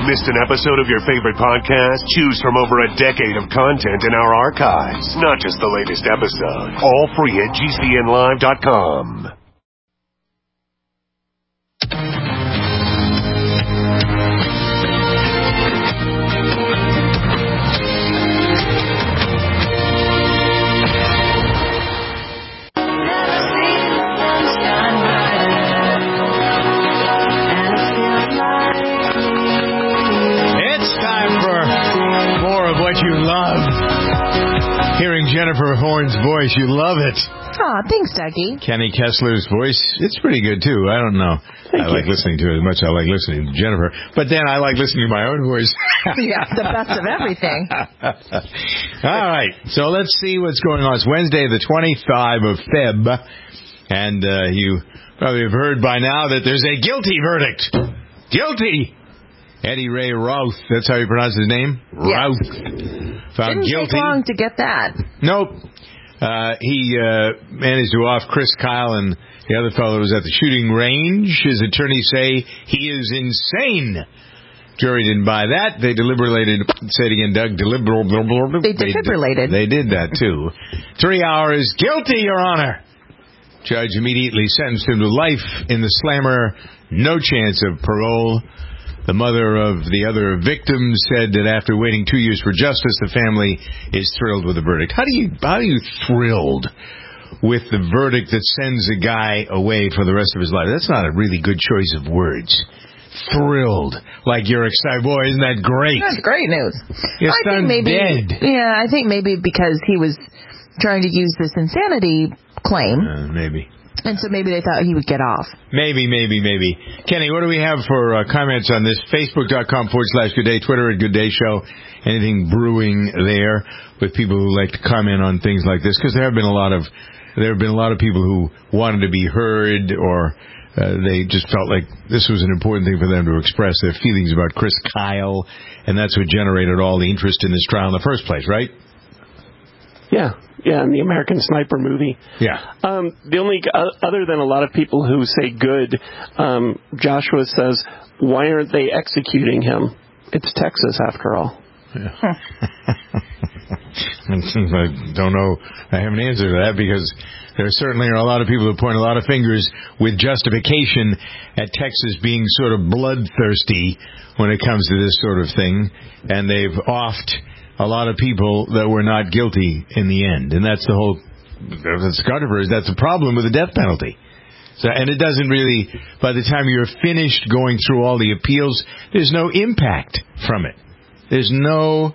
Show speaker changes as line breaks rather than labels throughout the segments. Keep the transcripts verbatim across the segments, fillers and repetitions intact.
Missed an episode of your favorite podcast? Choose from over a decade of content in our archives, not just the latest episode. All free at G C N live dot com.
You love hearing Jennifer Horn's voice. You love it.
Aw, thanks, Dougie.
Kenny Kessler's voice, it's pretty good, too. I don't know. Thank I you. like listening to it as much as I like listening to Jennifer. But then I like listening to my own voice.
Yeah, the best of everything.
All right. So let's see what's going on. It's Wednesday, the twenty-fifth of February. And uh, you probably have heard by now that there's a guilty verdict. Guilty! Eddie Ray Routh, that's how you pronounce his name?
Yes.
Routh. Found
Didn't
guilty.
take long to get that.
Nope. Uh, he uh, managed to off Chris Kyle and the other fellow was at the shooting range. His attorneys say he is insane. Jury didn't buy that. They deliberated. Say it again, Doug. Deliber-
they defibrillated.
They, they did that, too. Three hours. Guilty, Your Honor. Judge immediately sentenced him to life in the slammer. No chance of parole. The mother of the other victim said that after waiting two years for justice, the family is thrilled with the verdict. How do you how are you thrilled with the verdict that sends a guy away for the rest of his life? That's not a really good choice of words. Thrilled, like you're excited. Boy, isn't that great?
That's great news.
Your
I
son's
think maybe,
dead.
Yeah, I think maybe because he was trying to use this insanity claim.
Uh, maybe.
And so maybe they thought he would get off.
Maybe, maybe, maybe. Kenny, what do we have for uh, comments on this? Facebook.com forward slash Good Day, Twitter at Good Day Show. Anything brewing there with people who like to comment on things like this? Because there have been a lot of there have been a lot of people who wanted to be heard, or uh, they just felt like this was an important thing for them to express their feelings about Chris Kyle, and that's what generated all the interest in this trial in the first place, right?
Yeah. Yeah, in the American Sniper movie.
Yeah.
Um, the only, uh, other than a lot of people who say good, um, Joshua says, why aren't they executing him? It's Texas, after all.
Yeah. I don't know. I have an answer to that because there certainly are a lot of people who point a lot of fingers with justification at Texas being sort of bloodthirsty when it comes to this sort of thing, and they've offed a lot of people that were not guilty in the end. And that's the whole, that's controversy. That's the problem with the death penalty. So, and it doesn't really, by the time you're finished going through all the appeals, there's no impact from it. There's no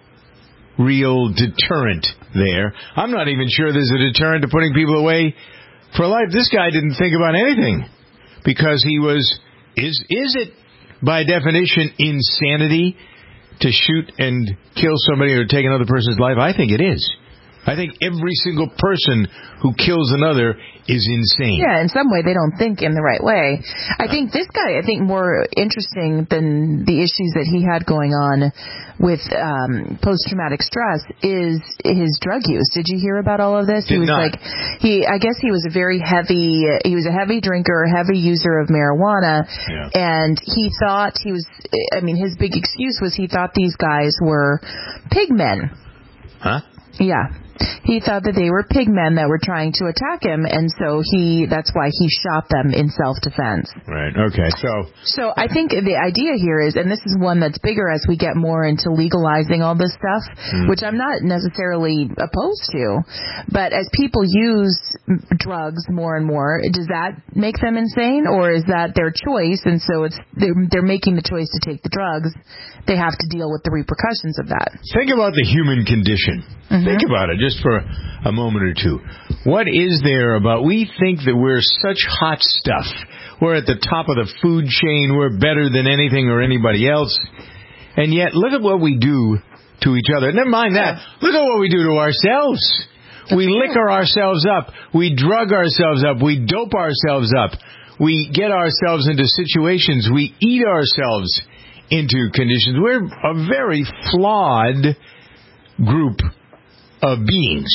real deterrent there. I'm not even sure there's a deterrent to putting people away for life. This guy didn't think about anything because he was, is, is it by definition insanity to shoot and kill somebody or take another person's life? I think it is. I think every single person who kills another is insane.
Yeah, in some way they don't think in the right way. I think this guy, I think more interesting than the issues that he had going on with um, post-traumatic stress is his drug use. Did you hear about all of this?
Did
he was
not.
like, he, I guess he was a very heavy, he was a heavy drinker, a heavy user of marijuana, yeah. And he thought he was, I mean, his big excuse was he thought these guys were pigmen.
Huh?
Yeah. He thought that they were pigmen that were trying to attack him, and so he that's why he shot them in self-defense.
Right, okay, so...
So I think the idea here is, and this is one that's bigger as we get more into legalizing all this stuff, mm. which I'm not necessarily opposed to, but as people use drugs more and more, does that make them insane, or is that their choice, and so it's they're, they're making the choice to take the drugs, they have to deal with the repercussions of that.
Think about the human condition. Mm-hmm. Think about it just for a moment or two. What is there about, we think that we're such hot stuff. We're at the top of the food chain. We're better than anything or anybody else. And yet, look at what we do to each other. Never mind that. Look at what we do to ourselves. That's we true. Liquor ourselves up. We drug ourselves up. We dope ourselves up. We get ourselves into situations. We eat ourselves into conditions. We're a very flawed group of beings.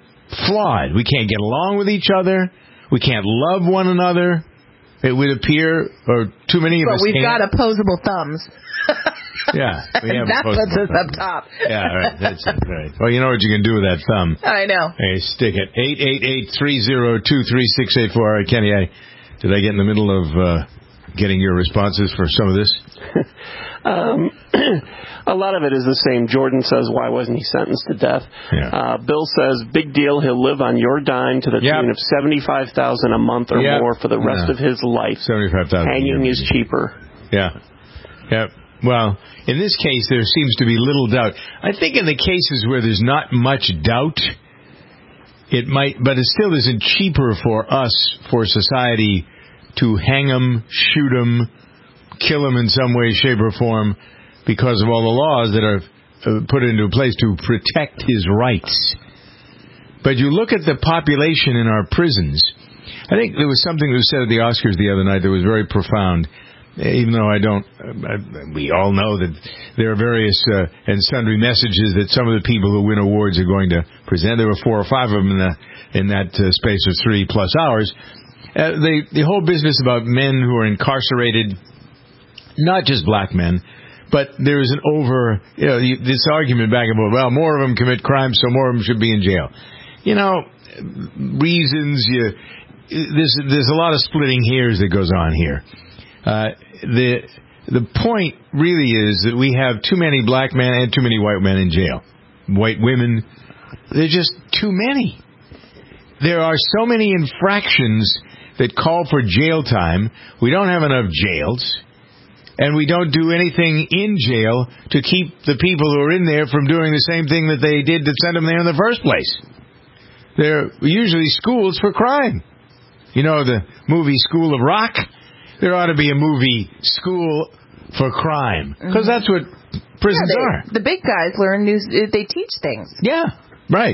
Flawed. We can't get along with each other. We can't love one another. It would appear, or too many of
but
us
we've
can't.
got opposable thumbs.
Yeah. We have
that puts us up top.
Yeah, right. That's it, right. Well, you know what you can do with that thumb.
I know.
Hey, stick it. eight eight eight, three oh two, three six eight four. All right, Kenny, I, did I get in the middle of uh, getting your responses for some of this?
um, a lot of it is the same. Jordan says, why wasn't he sentenced to death?
Yeah.
Uh, Bill says, big deal. He'll live on your dime to the
yep.
tune of seventy-five thousand dollars a month or
yep.
more for the rest
yeah.
of his life.
seventy-five thousand dollars.
Hanging is cheaper.
Yeah. Yep. Well, in this case, there seems to be little doubt. I think in the cases where there's not much doubt, it might, but it still isn't cheaper for us, for society, to hang him, shoot him, kill him in some way, shape, or form because of all the laws that are uh, put into place to protect his rights. But you look at the population in our prisons. I think there was something that was said at the Oscars the other night that was very profound. Even though I don't, uh, we all know that there are various uh, and sundry messages that some of the people who win awards are going to present. There were four or five of them in, the, in that uh, space of three plus hours. Uh, the, the whole business about men who are incarcerated, not just black men, but there is an over, you know, this argument back and forth, well, more of them commit crimes, so more of them should be in jail. You know, reasons, you, there's, there's a lot of splitting hairs that goes on here. Uh, the the point really is that we have too many black men and too many white men in jail. White women, they're just too many. There are so many infractions that call for jail time. We don't have enough jails, and we don't do anything in jail to keep the people who are in there from doing the same thing that they did to send them there in the first place. They're usually schools for crime. You know the movie School of Rock? There ought to be a movie, School for Crime, because that's what prisons
yeah, they,
are.
The big guys learn new, they teach things.
Yeah, right.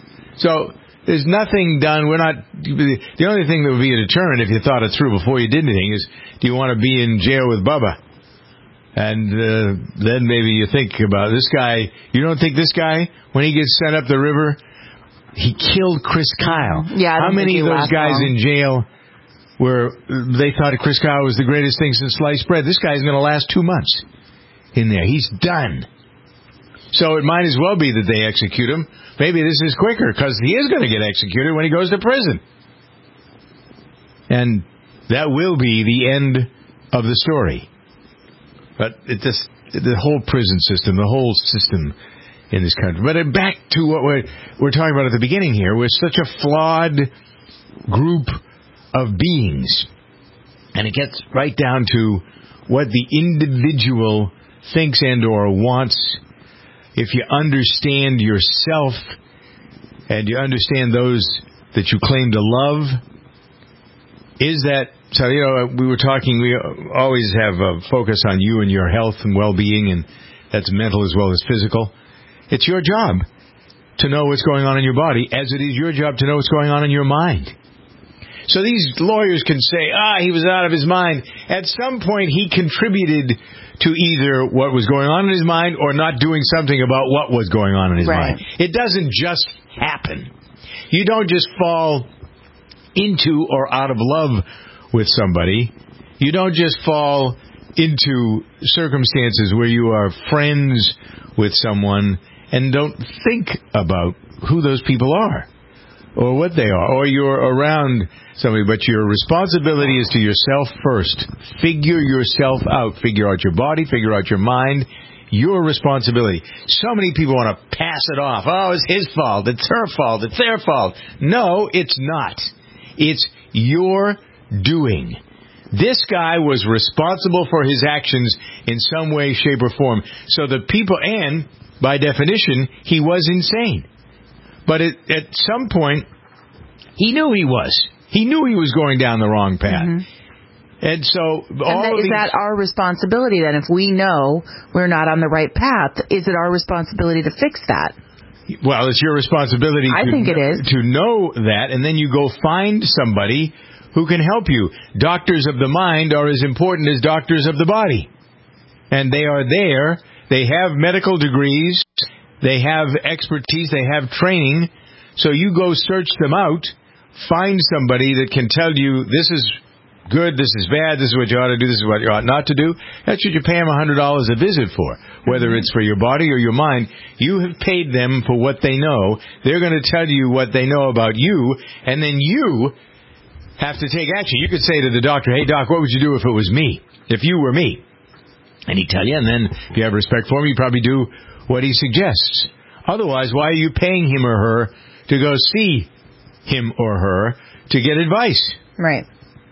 So there's nothing done. We're not, the only thing that would be a deterrent if you thought it through before you did anything is, do you want to be in jail with Bubba? And uh, then maybe you think about this guy. You don't think this guy, when he gets sent up the river, he killed Chris Kyle.
Yeah,
How many of those guys long. in jail where they thought Chris Kyle was the greatest thing since sliced bread? This guy's going to last two months in there. He's done. So it might as well be that they execute him. Maybe this is quicker because he is going to get executed when he goes to prison. And that will be the end of the story. But it just, the whole prison system, the whole system in this country. But back to what we're, we're talking about at the beginning here. We're such a flawed group of beings, and it gets right down to what the individual thinks and or wants. If you understand yourself and you understand those that you claim to love, is that, so you know, we were talking, we always have a focus on you and your health and well-being, and that's mental as well as physical. It's your job to know what's going on in your body, as it is your job to know what's going on in your mind. So these lawyers can say, ah, he was out of his mind. At some point, he contributed to either what was going on in his mind or not doing something about what was going on in his
right.
mind. It doesn't just happen. You don't just fall into or out of love with somebody. You don't just fall into circumstances where you are friends with someone and don't think about who those people are or what they are, or you're around somebody, but your responsibility is to yourself first. Figure yourself out. Figure out your body. Figure out your mind. Your responsibility. So many people want to pass it off. Oh, it's his fault. It's her fault. It's their fault. No, it's not. It's your doing. This guy was responsible for his actions in some way, shape, or form. So the people, and by definition, he was insane. But it, at some point, he knew he was. He knew he was going down the wrong path. Mm-hmm. And so, all
and that,
of
is
these,
that our responsibility then? If we know we're not on the right path, is it our responsibility to fix that?
Well, it's your responsibility
I
to,
think it is.
to know that, and then you go find somebody who can help you. Doctors of the mind are as important as doctors of the body. And they are there. They have medical degrees. They have expertise. They have training. So you go search them out. Find somebody that can tell you this is good, this is bad, this is what you ought to do, this is what you ought not to do. That's what you pay them one hundred dollars a visit for. Whether it's for your body or your mind, you have paid them for what they know. They're going to tell you what they know about you, and then you have to take action. You could say to the doctor, hey, doc, what would you do if it was me, if you were me? And he'd tell you, and then if you have respect for him, you probably do what he suggests. Otherwise, why are you paying him or her to go see him or her to get advice?
Right.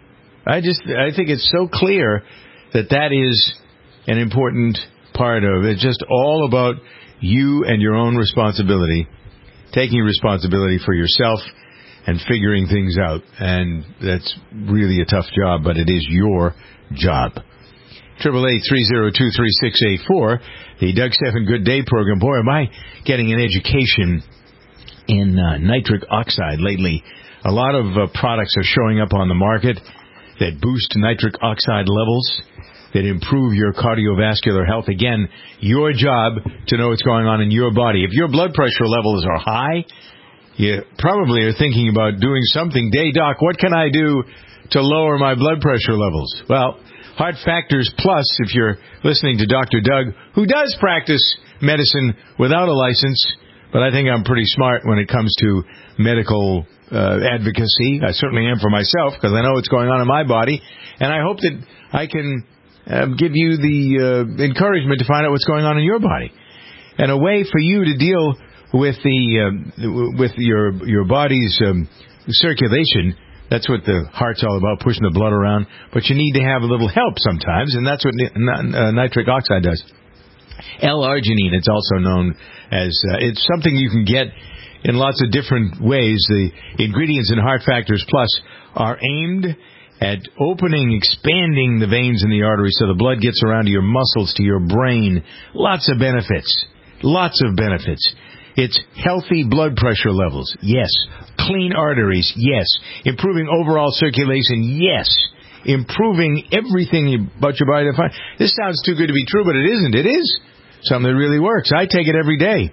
I just, I think it's so clear that that is an important part of it. It's just all about you and your own responsibility, taking responsibility for yourself and figuring things out. And that's really a tough job, but it is your job. Triple eight three zero two three six eight four, the Doug Stephan Good Day program. Boy, am I getting an education in uh, nitric oxide lately. A lot of uh, products are showing up on the market that boost nitric oxide levels, that improve your cardiovascular health. Again, your job to know what's going on in your body. If your blood pressure levels are high, you probably are thinking about doing something. Hey, doc, what can I do to lower my blood pressure levels? Well, Heart Factors Plus, if you're listening to Doctor Doug, who does practice medicine without a license, but I think I'm pretty smart when it comes to medical uh, advocacy. I certainly am for myself because I know what's going on in my body, and I hope that I can uh, give you the uh, encouragement to find out what's going on in your body. And a way for you to deal with the uh, with your your body's um, circulation. That's what the heart's all about, pushing the blood around. But you need to have a little help sometimes, and that's what ni- uh, nitric oxide does. L-arginine, it's also known as, uh, it's something you can get in lots of different ways. The ingredients in Heart Factors Plus are aimed at opening, expanding the veins in the arteries so the blood gets around to your muscles, to your brain. Lots of benefits. Lots of benefits. It's healthy blood pressure levels, yes. Clean arteries, yes. Improving overall circulation, yes. Improving everything about your body. This sounds too good to be true, but it isn't. It is something that really works. I take it every day.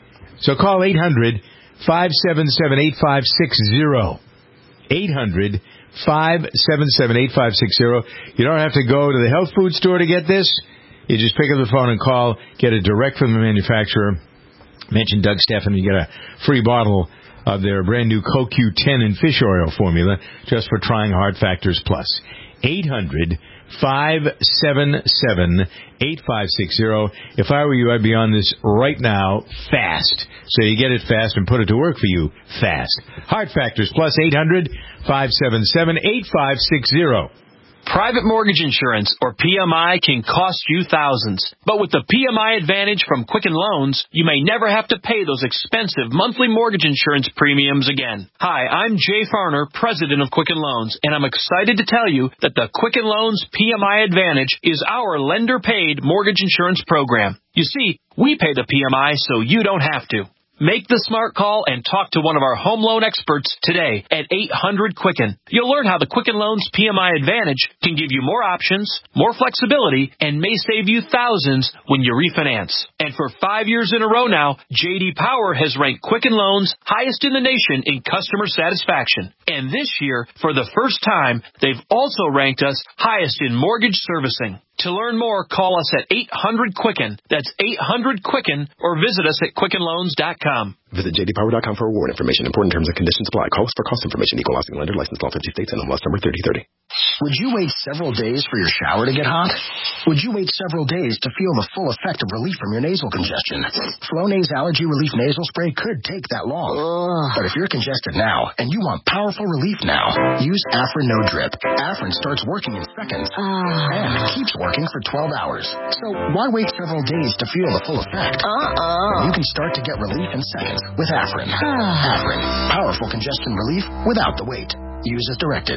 So call eight hundred, five seven seven, eight five six zero. eight hundred, five seven seven, eight five six zero. You don't have to go to the health food store to get this. You just pick up the phone and call, get it direct from the manufacturer. Mention Doug Stephan, you get a free bottle of their brand new C O Q ten and fish oil formula just for trying Heart Factors Plus. eight hundred, five seven seven, eight five six zero. If I were you, I'd be on this right now fast. So you get it fast and put it to work for you fast. Heart Factors Plus, eight hundred, five seven seven, eight five six zero.
Private mortgage insurance, or P M I, can cost you thousands. But with the P M I Advantage from Quicken Loans, you may never have to pay those expensive monthly mortgage insurance premiums again. Hi, I'm Jay Farner, president of Quicken Loans, and I'm excited to tell you that the Quicken Loans P M I Advantage is our lender-paid mortgage insurance program. You see, we pay the P M I so you don't have to. Make the smart call and talk to one of our home loan experts today at eight hundred Quicken. You'll learn how the Quicken Loans P M I Advantage can give you more options, more flexibility, and may save you thousands when you refinance. And for five years in a row now, J D Power has ranked Quicken Loans highest in the nation in customer satisfaction. And this year, for the first time, they've also ranked us highest in mortgage servicing. To learn more, call us at eight hundred Quicken. That's eight hundred Quicken, or visit us at quicken loans dot com.
Visit j d power dot com for award information. Important terms and conditions apply. Call us for cost information. Equal housing lender. Licensed law fifty states and M L S number thirty thirty.
Would you wait several days for your shower to get hot? Would you wait several days to feel the full effect of relief from your nasal congestion? Flonase Allergy Relief Nasal Spray could take that long. Ugh. But if you're congested now and you want powerful relief now, use Afrin No Drip. Afrin starts working in seconds uh. and keeps working for twelve hours. So why wait several days to feel the full effect? Uh-uh. You can start to get relief in seconds with Afrin. Afrin, powerful congestion relief without the wait. Use as directed.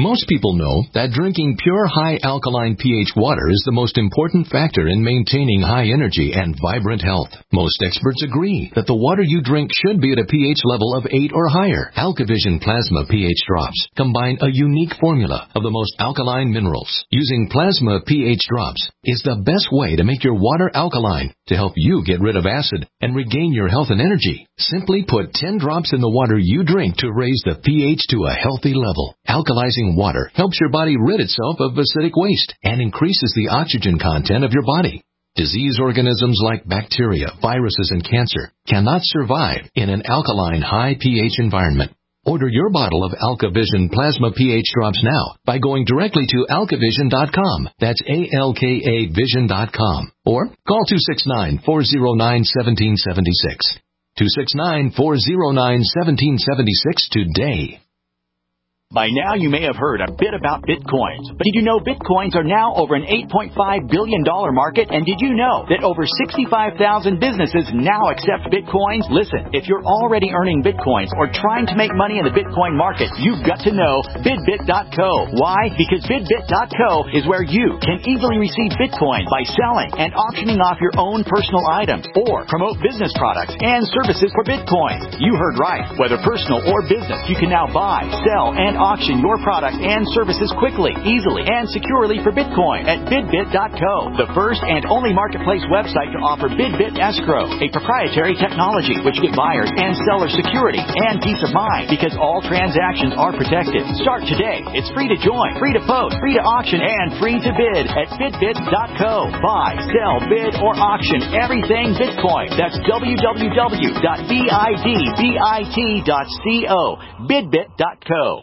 Most people know that drinking pure high alkaline pH water is the most important factor in maintaining high energy and vibrant health. Most experts agree that the water you drink should be at a pH level of eight or higher. AlkaVision Plasma pH drops combine a unique formula of the most alkaline minerals. Using Plasma pH drops is the best way to make your water alkaline to help you get rid of acid and regain your health and energy. Simply put ten drops in the water you drink to raise the pH to a healthy level. Alkalizing water helps your body rid itself of acidic waste and increases the oxygen content of your body. Disease organisms like bacteria, viruses, and cancer cannot survive in an alkaline high pH environment. Order your bottle of AlkaVision Plasma pH drops now by going directly to alkavision dot com. That's A L K A vision dot com. Or call two six nine, four zero nine, one seven seven six. two six nine, four zero nine, one seven seven six today.
By now, you may have heard a bit about Bitcoins. But did you know Bitcoins are now over an eight point five billion dollars market? And did you know that over sixty-five thousand businesses now accept Bitcoins? Listen, if you're already earning Bitcoins or trying to make money in the Bitcoin market, you've got to know Bidbit dot co. Why? Because Bidbit dot co is where you can easily receive Bitcoin by selling and auctioning off your own personal items or promote business products and services for Bitcoin. You heard right. Whether personal or business, you can now buy, sell, and auction your products and services quickly, easily, and securely for Bitcoin at Bidbit dot co, the first and only marketplace website to offer Bidbit Escrow, a proprietary technology which gives buyers and sellers security and peace of mind because all transactions are protected. Start today. It's free to join, free to post, free to auction, and free to bid at Bidbit dot co. Buy, sell, bid, or auction everything Bitcoin. That's w w w dot bidbit dot co. Bidbit dot co.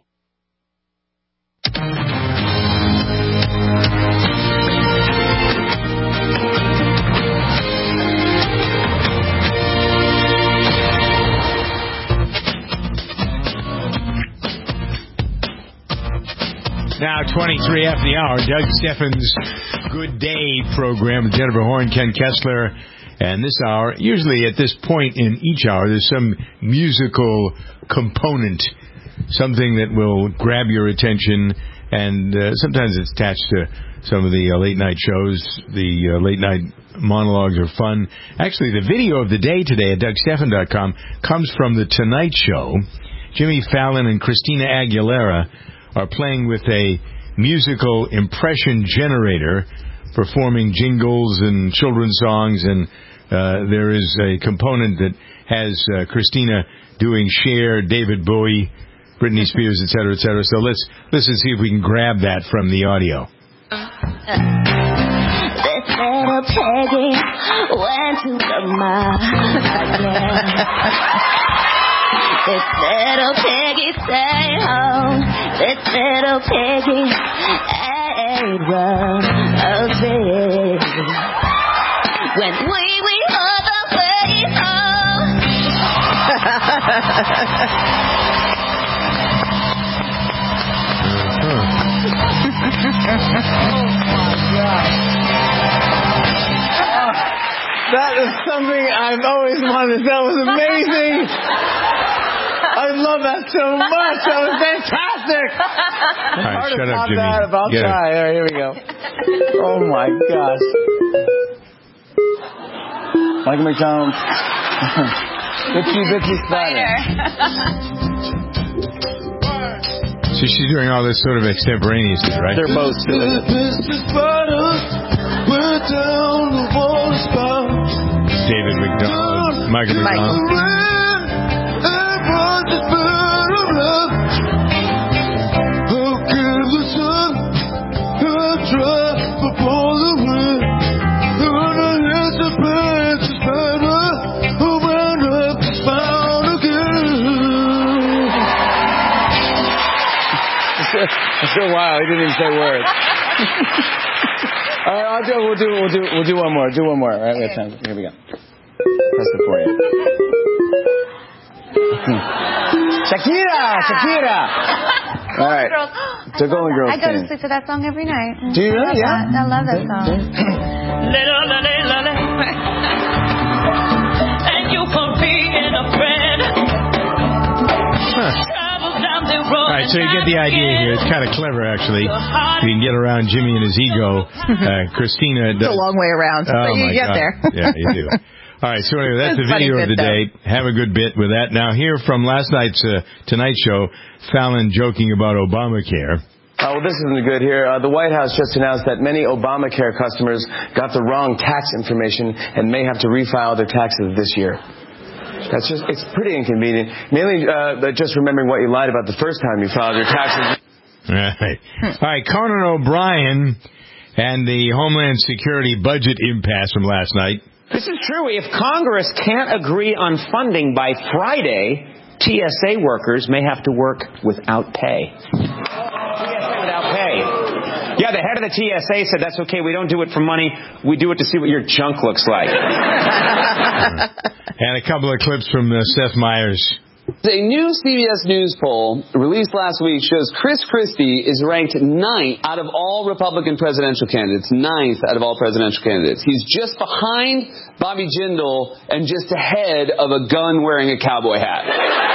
Now, twenty-three after the hour, Doug Steffens' Good Day program with Jennifer Horn, Ken Kessler. And this hour, usually at this point in each hour, there's some musical component, something that will grab your attention. And uh, sometimes it's attached to some of the uh, late-night shows. The uh, late-night monologues are fun. Actually, the video of the day today at Doug Steffen dot com comes from The Tonight Show. Jimmy Fallon and Christina Aguilera are playing with a musical impression generator, performing jingles and children's songs, and uh, there is a component that has uh, Christina doing Cher, David Bowie, Britney Spears, et cetera, et cetera. So let's listen, see if we can grab that from the audio.
This little Peggy went to the market. This little piggy stayed home. This little piggy ate roses. When we we on the way home.
Oh my God. That is something I've always wanted. That was amazing. I love that so much. That was fantastic.
All right, shut up, Jimmy.
That, I'll
Get
try.
it.
All right, here we go. Oh my gosh. Michael McDonald. Bitsy Bitsy Spider.
So she's doing all this sort of extemporaneously, right?
They're both doing it.
David McDonald, Michael McDonald.
It's so wild. He didn't even say words. All right, I'll do. We'll do. We'll do. We'll do one more. Do one more. All right, we have time. Here we go. That's it for you. Shakira, Shakira. All right. The Golden Girls.
I go to
team.
sleep to that song every night.
Do you really? Yeah.
I love that song.
And you for being a friend.
Huh.
Travel down
All right, so you get the idea here. It's kind of clever, actually. You can get around Jimmy and his ego. Uh, Christina
It's
does.
a long way around,
Oh,
but you
my
get
God.
there.
Yeah, you do. All right, so anyway, that's
That's
the
a funny
video of
bit,
the day. Have a good bit with that. Now, hear from last night's uh, Tonight Show, Fallon joking about Obamacare.
Uh, well, this isn't good here. Uh, the White House just announced that many Obamacare customers got the wrong tax information and may have to refile their taxes this year. That's just, it's pretty inconvenient. Mainly uh, just remembering what you lied about the first time you filed your taxes.
Right. All right, Conan O'Brien and the Homeland Security budget impasse from last night.
This is true. If Congress can't agree on funding by Friday, T S A workers may have to work without pay. T S A without pay. Yeah, the head of the T S A said, that's okay, we don't do it for money, we do it to see what your junk looks like.
And a couple of clips from uh, Seth Meyers.
A new C B S News poll released last week shows Chris Christie is ranked ninth out of all Republican presidential candidates. Ninth out of all presidential candidates. He's just behind Bobby Jindal and just ahead of a gun wearing a cowboy hat.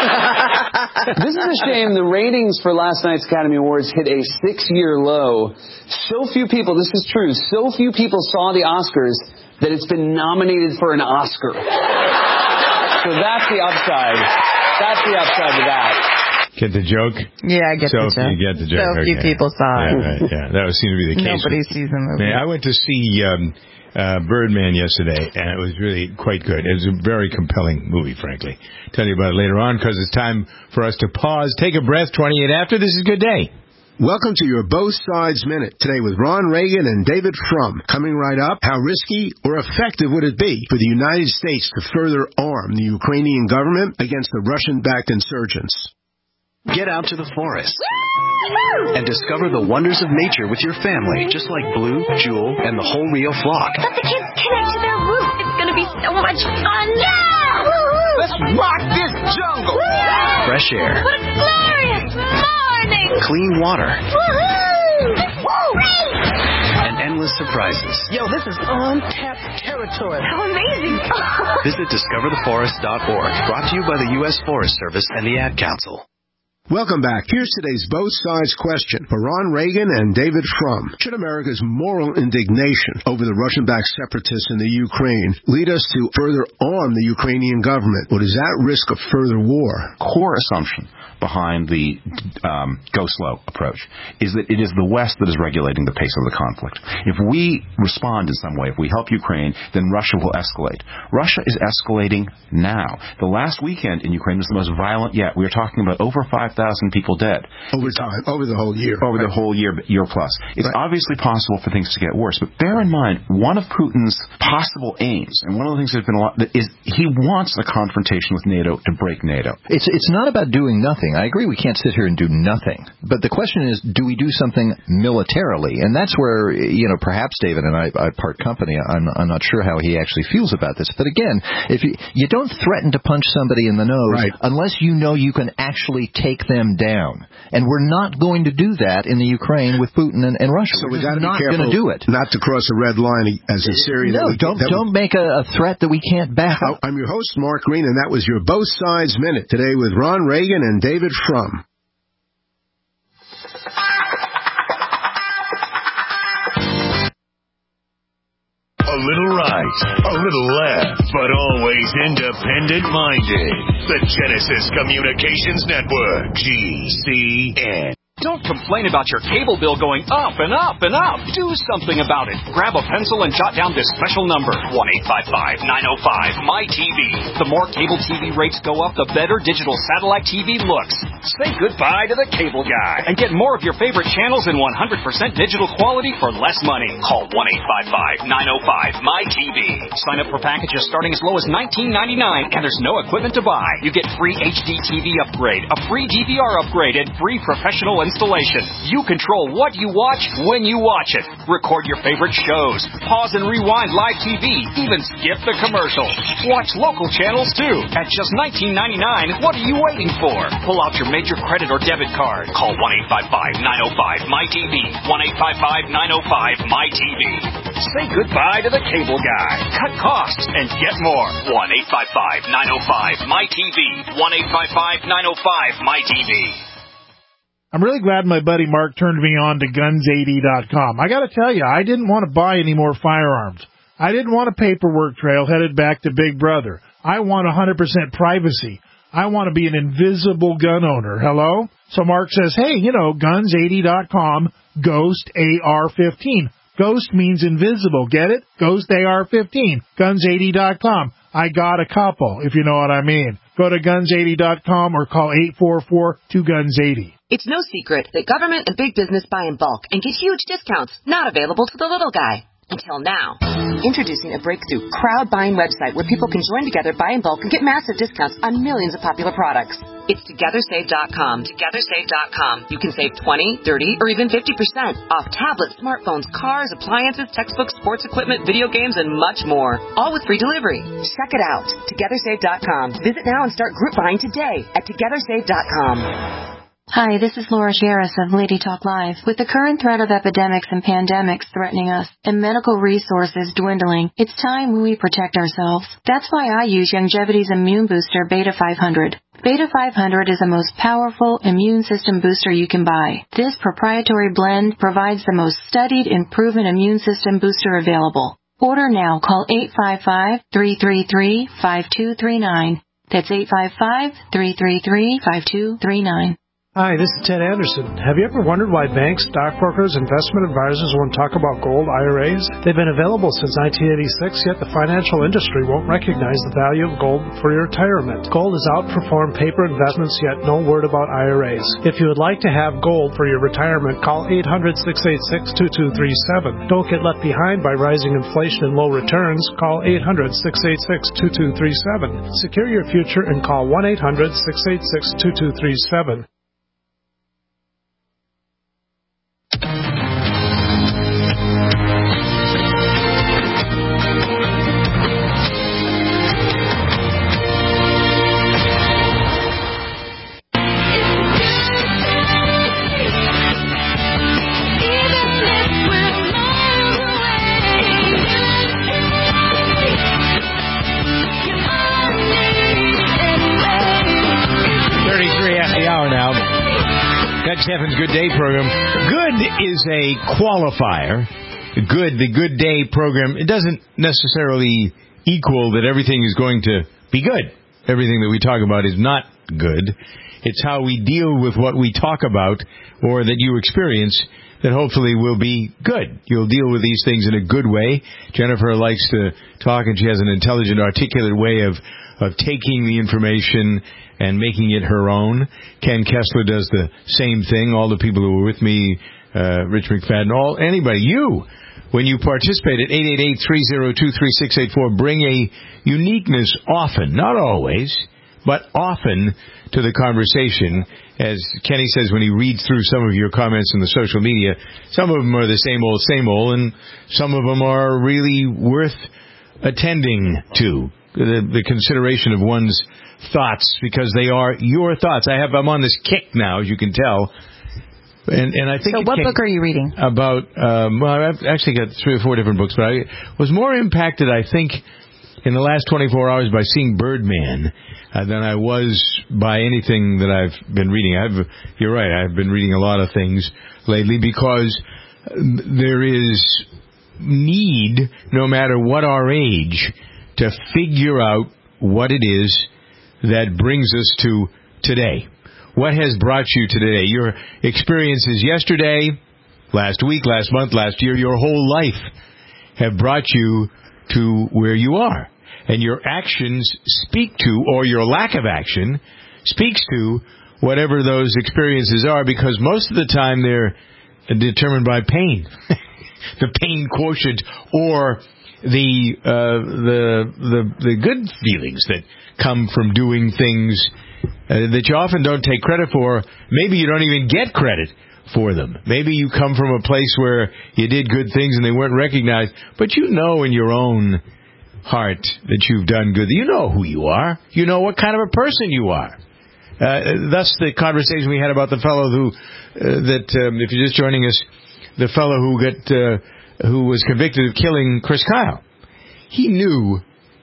This is a shame. The ratings for last night's Academy Awards hit a six-year low. So few people, this is true, so few people saw the Oscars that it's been nominated for an Oscar. So that's the upside. That's the upside to that.
Get the joke?
Yeah, I get
so
the joke.
You get the joke.
So few
okay.
people saw
yeah,
it.
Right, yeah, that would seem to be the case.
Nobody sees the movie.
I went to see um, uh, Birdman yesterday, and it was really quite good. It was a very compelling movie, frankly. Tell you about it later on, because it's time for us to pause, take a breath, twenty-eight after. This is Good Day.
Welcome to your Both Sides Minute, today with Ron Reagan and David Frum. Coming right up, how risky or effective would it be for the United States to further arm the Ukrainian government against the Russian-backed insurgents?
Get out to the forest and discover the wonders of nature with your family, just like Blue, Jewel, and the whole Rio flock.
Let the kids connect to their roof. It's going to be so much fun. Yeah! Woo-hoo!
Let's rock this jungle!
Woo-hoo!
Fresh air.
What a glorious morning!
Clean water.
Woohoo! Woo!
And endless surprises.
Yo, this is untapped territory.
How amazing!
Visit discover the forest dot org. Brought to you by the U S Forest Service and the Ad Council.
Welcome back. Here's today's Both Sides question for Ron Reagan and David Frum. Should America's moral indignation over the Russian-backed separatists in the Ukraine lead us to further arm the Ukrainian government, or does that risk a further war?
Core assumption behind the um, go slow approach is that it is the West that is regulating the pace of the conflict. If we respond in some way, if we help Ukraine, then Russia will escalate. Russia is escalating now. The last weekend in Ukraine was the most violent yet. We are talking about over five thousand people dead.
Over time, over the whole year.
Over
right.
the whole year, year plus. It's
right.
obviously possible for things to get worse, but bear in mind, one of Putin's possible aims, and one of the things that's been a lot, is he wants a confrontation with NATO to break NATO.
It's it's not about doing nothing. I agree we can't sit here and do nothing. But the question is, do we do something militarily? And that's where, you know, perhaps David and I, I part company. I'm, I'm not sure how he actually feels about this. But again, if you, you don't threaten to punch somebody in the nose
right.
unless you know you can actually take them down. And we're not going to do that in the Ukraine with Putin and, and Russia.
So
we're
we got to
not
be careful
going to do it.
Not to cross a red line as in Syria.
No,
that we,
don't
that
don't make a, a threat that we can't back up.
I'm your host, Mark Green, and that was your Both Sides Minute today with Ron Reagan and David Frum.
A little right, a little left, but always independent-minded. The Genesis Communications Network, G C N.
Don't complain about your cable bill going up and up and up. Do something about it. Grab a pencil and jot down this special number, one eight five five, nine oh five, M Y T V. The more cable T V rates go up, the better digital satellite T V looks. Say goodbye to the cable guy and get more of your favorite channels in one hundred percent digital quality for less money. Call one eight five five, nine oh five, M Y T V. Sign up for packages starting as low as nineteen ninety-nine, and there's no equipment to buy. You get free H D T V upgrade, a free D V R upgrade, and free professional installation. You control what you watch when you watch it. Record your favorite shows. Pause and rewind live T V. Even skip the commercials. Watch local channels too. At just nineteen ninety-nine, what are you waiting for? Pull out your major credit or debit card. Call one eight five five, nine oh five, M Y T V. one eight five five, nine oh five, M Y T V. Say goodbye to the cable guy. Cut costs and get more. one eight five five, nine oh five, M Y T V. one eight five five, nine oh five, M Y T V.
I'm really glad my buddy Mark turned me on to guns eighty dot com. I got to tell you, I didn't want to buy any more firearms. I didn't want a paperwork trail headed back to Big Brother. I want one hundred percent privacy. I want to be an invisible gun owner. Hello? So Mark says, hey, you know, guns eighty dot com, Ghost A R fifteen. Ghost means invisible. Get it? Ghost A R fifteen. guns eighty dot com. I got a couple, if you know what I mean. Go to guns eighty dot com or call eight four four, two guns eighty.
It's no secret that government and big business buy in bulk and get huge discounts not available to the little guy. Until now. Introducing a breakthrough crowd buying website where people can join together, buy in bulk, and get massive discounts on millions of popular products. It's together save dot com. together save dot com. You can save twenty, thirty, or even fifty percent off tablets, smartphones, cars, appliances, textbooks, sports equipment, video games, and much more. All with free delivery. Check it out. together save dot com. Visit now and start group buying today at together save dot com.
Hi, this is Laura Garris of Lady Talk Live. With the current threat of epidemics and pandemics threatening us and medical resources dwindling, it's time we protect ourselves. That's why I use Youngevity's immune booster Beta five hundred. Beta five hundred is the most powerful immune system booster you can buy. This proprietary blend provides the most studied and proven immune system booster available. Order now. Call eight five five, three three three, five two three nine. That's eight five five, three three three, five two three nine.
Hi, this is Ted Anderson. Have you ever wondered why banks, stockbrokers, investment advisors won't talk about gold I R As? They've been available since nineteen eighty-six, yet the financial industry won't recognize the value of gold for your retirement. Gold has outperformed paper investments, yet no word about I R As. If you would like to have gold for your retirement, call eight hundred, six eight six, two two three seven. Don't get left behind by rising inflation and low returns. Call eight hundred, six eight six, two two three seven. Secure your future and call one eight hundred, six eight six, two two three seven.
Stefan's Good Day program. Good is a qualifier. Good, the Good Day program, it doesn't necessarily equal that everything is going to be good. Everything that we talk about is not good. It's how we deal with what we talk about or that you experience that hopefully will be good. You'll deal with these things in a good way. Jennifer likes to talk, and she has an intelligent, articulate way of of taking the information and making it her own. Ken Kessler does the same thing. All the people who were with me, uh, Rich McFadden, all anybody, you, when you participate at eight eight eight, three oh two, three six eight four, bring a uniqueness often, not always, but often to the conversation. As Kenny says when he reads through some of your comments in the social media, some of them are the same old, same old, and some of them are really worth attending to. The, the consideration of one's thoughts, because they are your thoughts. I have, I'm on this kick now, as you can tell. And, and I think
so what book are you reading?
About, um, well, I've actually got three or four different books, but I was more impacted, I think, in the last twenty-four hours by seeing Birdman uh, than I was by anything that I've been reading. I've, you're right, I've been reading a lot of things lately because there is need, no matter what our age, to figure out what it is that brings us to today. What has brought you to today? Your experiences yesterday, last week, last month, last year, your whole life have brought you to where you are. And your actions speak to, or your lack of action, speaks to whatever those experiences are, because most of the time they're determined by pain. The pain quotient, or the uh, the the the good feelings that come from doing things uh, that you often don't take credit for. Maybe you don't even get credit for them. Maybe you come from a place where you did good things and they weren't recognized, but you know in your own heart that you've done good. You know who you are. You know what kind of a person you are. Uh, thus the conversation we had about the fellow who, uh, that um, if you're just joining us, the fellow who got... Uh, who was convicted of killing Chris Kyle. He knew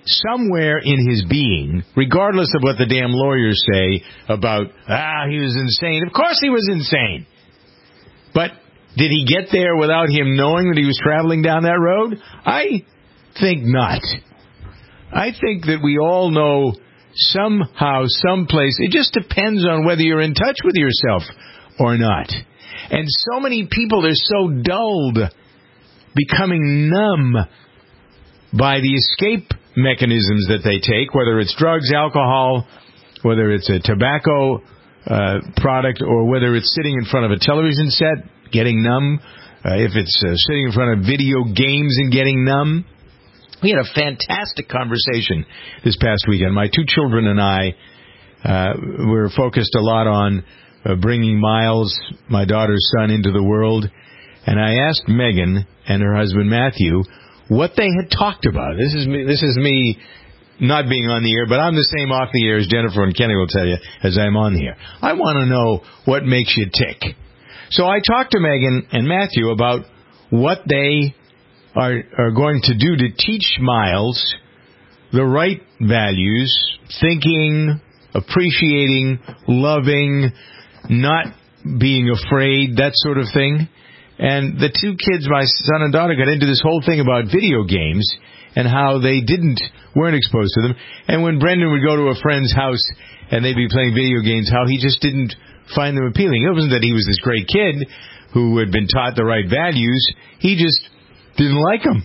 somewhere in his being, regardless of what the damn lawyers say about, ah, he was insane. Of course he was insane. But did he get there without him knowing that he was traveling down that road? I think not. I think that we all know somehow, someplace, it just depends on whether you're in touch with yourself or not. And so many people are so dulled, becoming numb by the escape mechanisms that they take, whether it's drugs, alcohol, whether it's a tobacco uh, product, or whether it's sitting in front of a television set, getting numb, uh, if it's uh, sitting in front of video games and getting numb. We had a fantastic conversation this past weekend. My two children and I uh, were focused a lot on uh, bringing Miles, my daughter's son, into the world. And I asked Megan and her husband Matthew what they had talked about. This is me, this is me not being on the air, but I'm the same off the air as Jennifer and Kenny will tell you as I'm on the air. I want to know what makes you tick. So I talked to Megan and Matthew about what they are, are going to do to teach Miles the right values, thinking, appreciating, loving, not being afraid, that sort of thing. And the two kids, my son and daughter, got into this whole thing about video games and how they didn't, weren't exposed to them. And when Brendan would go to a friend's house and they'd be playing video games, how he just didn't find them appealing. It wasn't that he was this great kid who had been taught the right values. He just didn't like them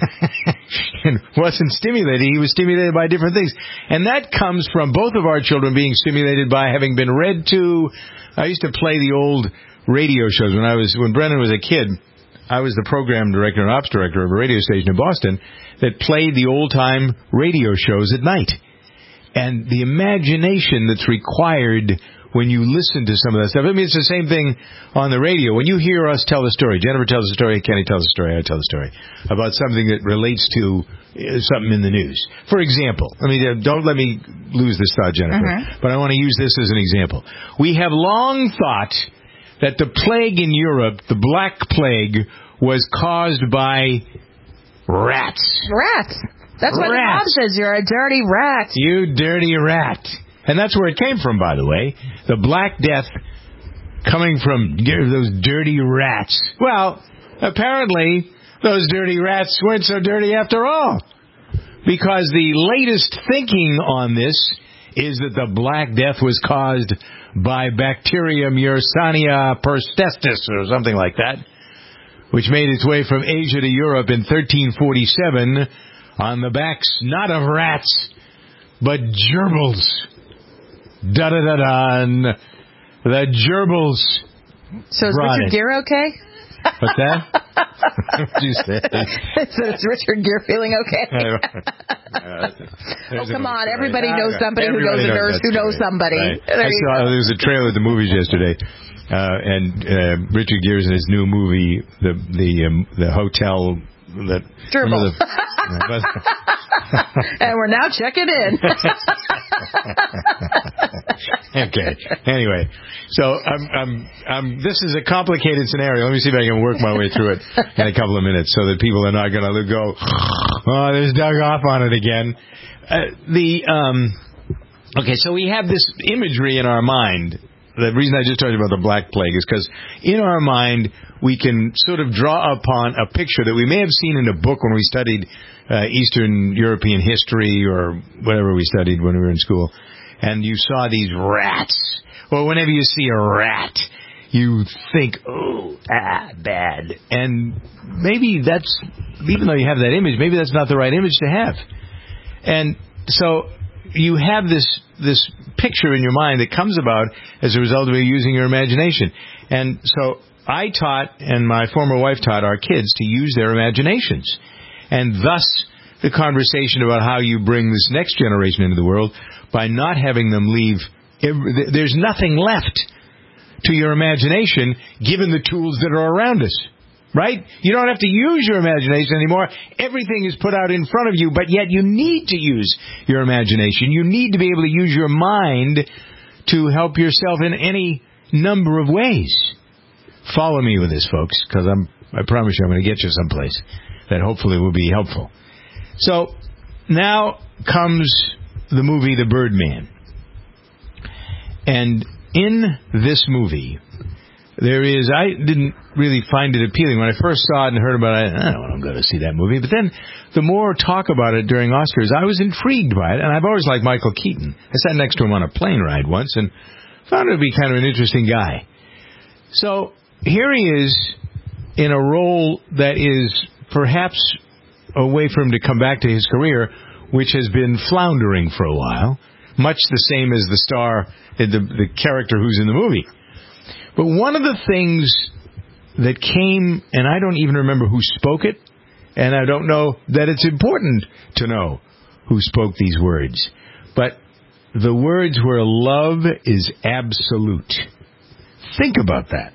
and wasn't stimulated. He was stimulated by different things. And that comes from both of our children being stimulated by having been read to. I used to play the old radio shows when I was, when Brendan was a kid. I was the program director and ops director of a radio station in Boston that played the old-time radio shows at night. And the imagination that's required when you listen to some of that stuff. I mean, it's the same thing on the radio. When you hear us tell a story, Jennifer tells a story, Kenny tells a story, I tell a story, about something that relates to something in the news. For example, let me don't let me lose this thought, Jennifer, uh-huh. but I want to use this as an example. We have long thought that the plague in Europe, the Black Plague, was caused by rats.
Rats. That's what the mom says. You're a dirty rat.
You dirty rat. And that's where it came from, by the way. The Black Death coming from those dirty rats. Well, apparently those dirty rats weren't so dirty after all. Because the latest thinking on this is that the Black Death was caused by Bacterium Yersania persistis or something like that, which made its way from Asia to Europe in thirteen forty-seven on the backs not of rats, but gerbils. Da-da-da-da. The gerbils.
So is Richard Gere okay?
What's that? What'd you say?
So is Richard Gere feeling okay? Oh, come on. Everybody knows somebody who knows a nurse who knows somebody.
Right. I saw, there was a trailer at the movies yesterday, uh, and uh, Richard Gere's in his new movie, the the um, the hotel that...
Gerbil. And we're now checking in.
Okay. Anyway, so I'm, I'm, I'm, this is a complicated scenario. Let me see if I can work my way through it in a couple of minutes so that people are not going to go, oh, there's Doug off on it again. Uh, the um, okay, so we have this imagery in our mind. The reason I just told you about the Black Plague is because in our mind we can sort of draw upon a picture that we may have seen in a book when we studied uh, Eastern European history or whatever we studied when we were in school. And you saw these rats. Well, whenever you see a rat, you think, oh, ah, bad. And maybe that's, even though you have that image, maybe that's not the right image to have. And so you have this this picture in your mind that comes about as a result of you using your imagination. And so I taught, and my former wife taught our kids to use their imaginations. And thus, the conversation about how you bring this next generation into the world by not having them leave. There's nothing left to your imagination given the tools that are around us. Right? You don't have to use your imagination anymore. Everything is put out in front of you, but yet you need to use your imagination. You need to be able to use your mind to help yourself in any number of ways. Follow me with this, folks, because I'm, I promise you I'm going to get you someplace that hopefully will be helpful. So, now comes the movie The Birdman. And in this movie, there is, I didn't really find it appealing. When I first saw it and heard about it, I don't want to go to see that movie. But then the more talk about it during Oscars, I was intrigued by it. And I've always liked Michael Keaton. I sat next to him on a plane ride once and found him to be kind of an interesting guy. So here he is in a role that is perhaps a way for him to come back to his career, which has been floundering for a while, much the same as the star, the, the character who's in the movie. But one of the things that came, and I don't even remember who spoke it, and I don't know that it's important to know who spoke these words, but the words were, love is absolute. Think about that.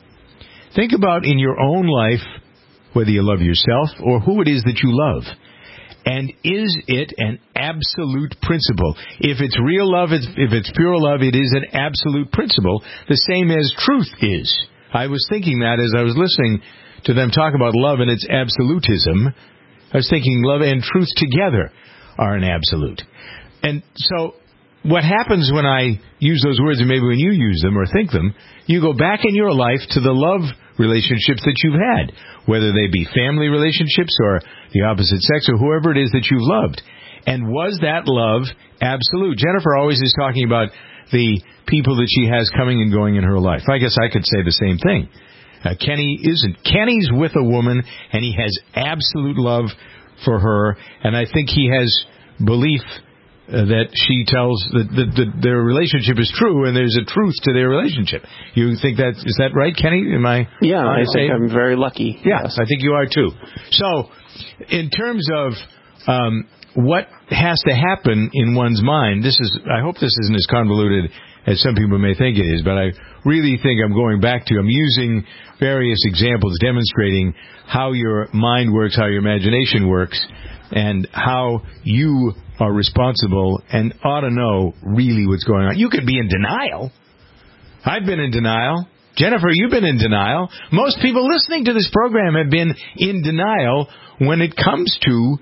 Think about in your own life, whether you love yourself or who it is that you love. And is it an absolute principle? If it's real love, it's, if it's pure love, it is an absolute principle, the same as truth is. I was thinking that as I was listening to them talk about love and its absolutism. I was thinking love and truth together are an absolute. And so what happens when I use those words, and maybe when you use them or think them, you go back in your life to the love relationships that you've had, whether they be family relationships or the opposite sex or whoever it is that you've loved. And was that love absolute? Jennifer always is talking about the people that she has coming and going in her life. I guess I could say the same thing. Uh, Kenny isn't. Kenny's with a woman, and he has absolute love for her, and I think he has belief Uh, that she tells that, that, that their relationship is true, and there's a truth to their relationship. You think that is that right, Kenny? Am I?
Yeah, I think I'm very lucky.
Yeah, yes. I think you are too. So, in terms of um, what has to happen in one's mind, this is. I hope this isn't as convoluted as some people may think it is, but I really think I'm going back to. I'm using various examples demonstrating how your mind works, how your imagination works, and how you are responsible and ought to know really what's going on. You could be in denial. I've been in denial. Jennifer, you've been in denial. Most people listening to this program have been in denial when it comes to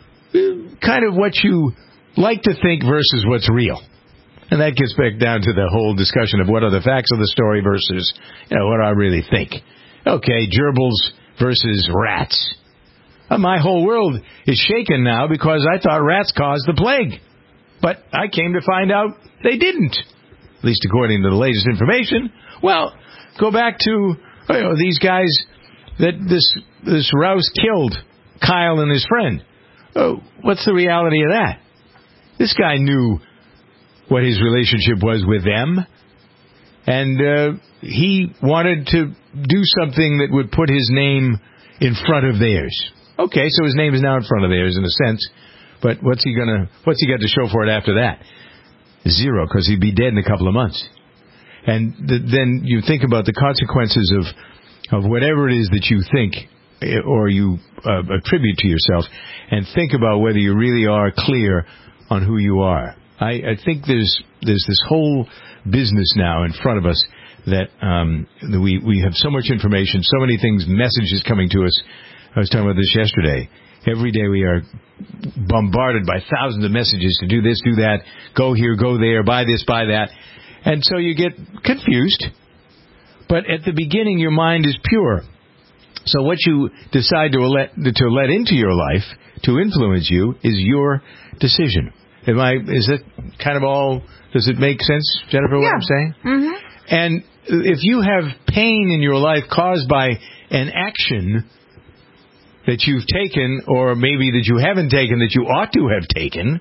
kind of what you like to think versus what's real. And that gets back down to the whole discussion of what are the facts of the story versus, you know, what I really think. Okay, gerbils versus rats. Uh, my whole world is shaken now because I thought rats caused the plague. But I came to find out they didn't, at least according to the latest information. Well, go back to you know, these guys that this this Rouse killed, Kyle and his friend. Oh, what's the reality of that? This guy knew what his relationship was with them, and uh, he wanted to do something that would put his name in front of theirs. Okay, so his name is now in front of theirs in a sense, but what's he gonna? What's he got to show for it after that? Zero, because he'd be dead in a couple of months. And th- then you think about the consequences of of whatever it is that you think or you uh, attribute to yourself, and think about whether you really are clear on who you are. I, I think there's there's this whole business now in front of us that um, we we have so much information, so many things, messages coming to us. I was talking about this yesterday. Every day we are bombarded by thousands of messages to do this, do that, go here, go there, buy this, buy that. And so you get confused. But at the beginning, your mind is pure. So what you decide to let, to let into your life, to influence you, is your decision. Am I, is it kind of all, does it make sense, Jennifer, what
yeah.
I'm saying?
Mm-hmm.
And if you have pain in your life caused by an action that you've taken, or maybe that you haven't taken that you ought to have taken,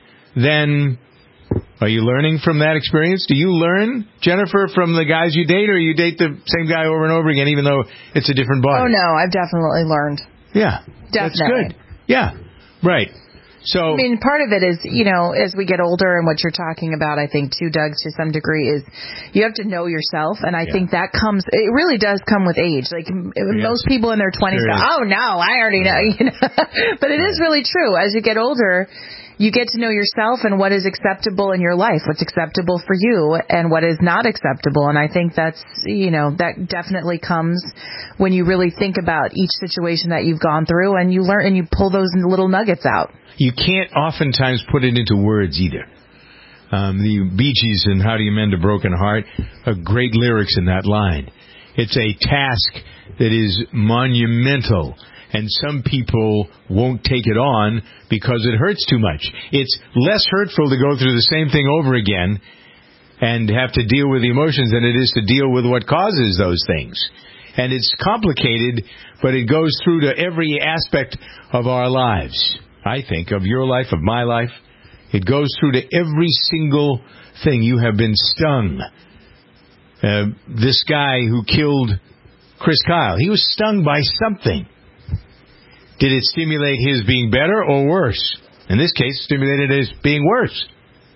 then are you learning from that experience? Do you learn, Jennifer, from the guys you date, or you date the same guy over and over again, even though it's a different body?
Oh, no, I've definitely learned.
Yeah.
Definitely.
That's good. Yeah. Right. So,
I mean, part of it is, you know, as we get older, and what you're talking about, I think, too, Doug, to some degree, is you have to know yourself. And I yeah. think that comes, it really does come with age. Like, yes. most people in their twenties go, oh, no, I already know. You know? But it is really true. As you get older, you get to know yourself and what is acceptable in your life, what's acceptable for you and what is not acceptable. And I think that's, you know, that definitely comes when you really think about each situation that you've gone through and you learn and you pull those little nuggets out.
You can't oftentimes put it into words either. Um, the Bee Gees and How Do You Mend a Broken Heart are great lyrics in that line. It's a task that is monumental. And some people won't take it on because it hurts too much. It's less hurtful to go through the same thing over again and have to deal with the emotions than it is to deal with what causes those things. And it's complicated, but it goes through to every aspect of our lives, I think, of your life, of my life. It goes through to every single thing. You have been stung. Uh, this guy who killed Chris Kyle, he was stung by something. Did it stimulate his being better or worse? In this case, stimulated his being worse.